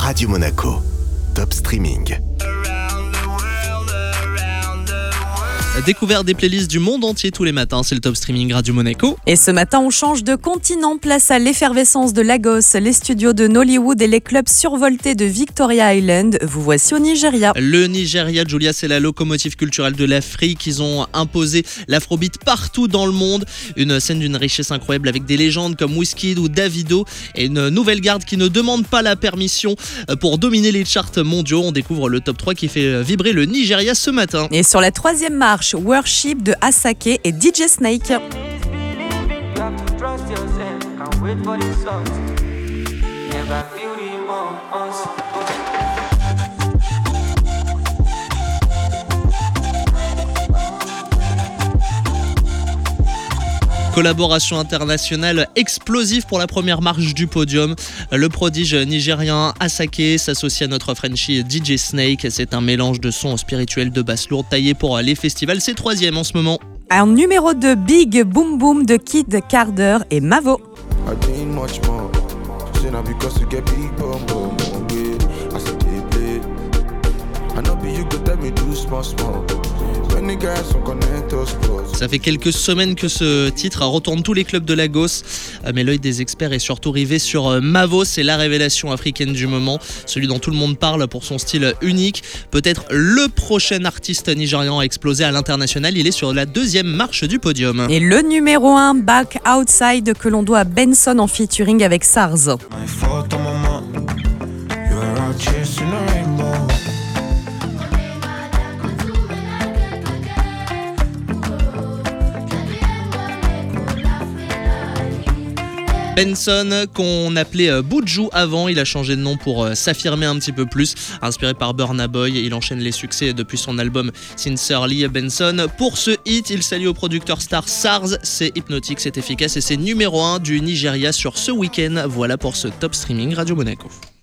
Radio Monaco, Top Streaming. Découverte des playlists du monde entier tous les matins, c'est le Top Streaming Radio Monaco. Et ce matin, on change de continent, place à l'effervescence de Lagos, les studios de Nollywood et les clubs survoltés de Victoria Island. Vous voici au Nigeria. Le Nigeria, Julia, c'est la locomotive culturelle de l'Afrique. Ils ont imposé l'afrobeat partout dans le monde. Une scène d'une richesse incroyable avec des légendes comme Wizkid ou Davido et une nouvelle garde qui ne demande pas la permission pour dominer les charts mondiaux. On découvre le top 3 qui fait vibrer le Nigeria ce matin. Et sur la troisième marche, Worship de Asake et DJ Snake. Collaboration internationale explosive pour la première marche du podium. Le prodige nigérien Asake s'associe à notre Frenchie DJ Snake. C'est un mélange de sons spirituels de basse lourde taillé pour les festivals. C'est troisième en ce moment. En numéro 2, Big Boom Boom de Kid Carter et Mavo. Ça fait quelques semaines que ce titre retourne tous les clubs de Lagos, mais l'œil des experts est surtout rivé sur Mavo. C'est la révélation africaine du moment, celui dont tout le monde parle pour son style unique. Peut-être le prochain artiste nigérian à exploser à l'international. Il est sur la deuxième marche du podium. Et le numéro 1, Back Outside, que l'on doit à Benson en featuring avec SARS. Benson, qu'on appelait Buju avant, il a changé de nom pour s'affirmer un petit peu plus. Inspiré par Burna Boy, il enchaîne les succès depuis son album Sincerely. Benson, pour ce hit, il s'allie au producteur star SARS. C'est hypnotique, c'est efficace et c'est numéro 1 du Nigeria sur ce week-end. Voilà pour ce Top Streaming Radio Monaco.